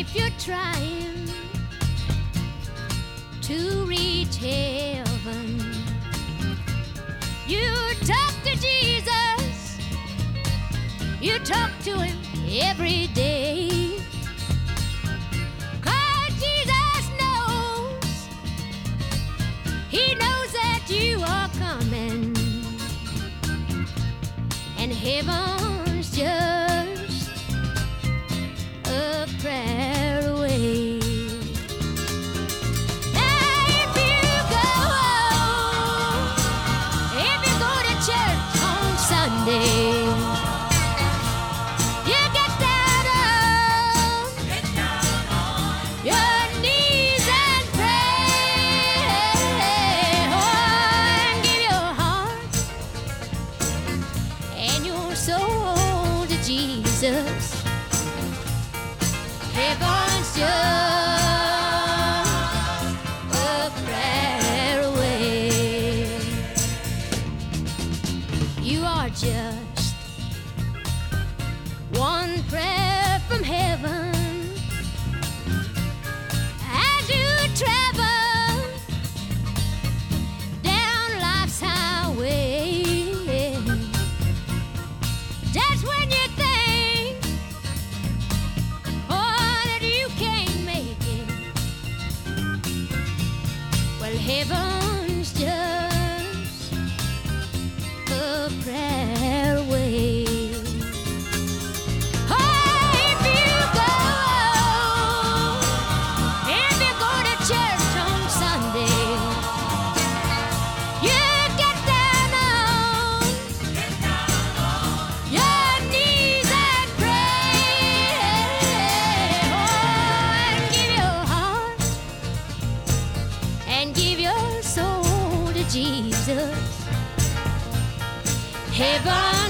if you're trying to reach heaven, you talk to Jesus, you talk to him every day. 'Cause Jesus knows, he knows that you are coming, and heaven's just a prayer away. Jesus, heaven's just a prayer away. You are just one prayer from heaven. As you travel down life's highway, that's when you heaven's just a prayer away. Oh, if you go to church on Sunday, you get down on your knees and pray. Oh, and give your heart and give your soul to Jesus. Heaven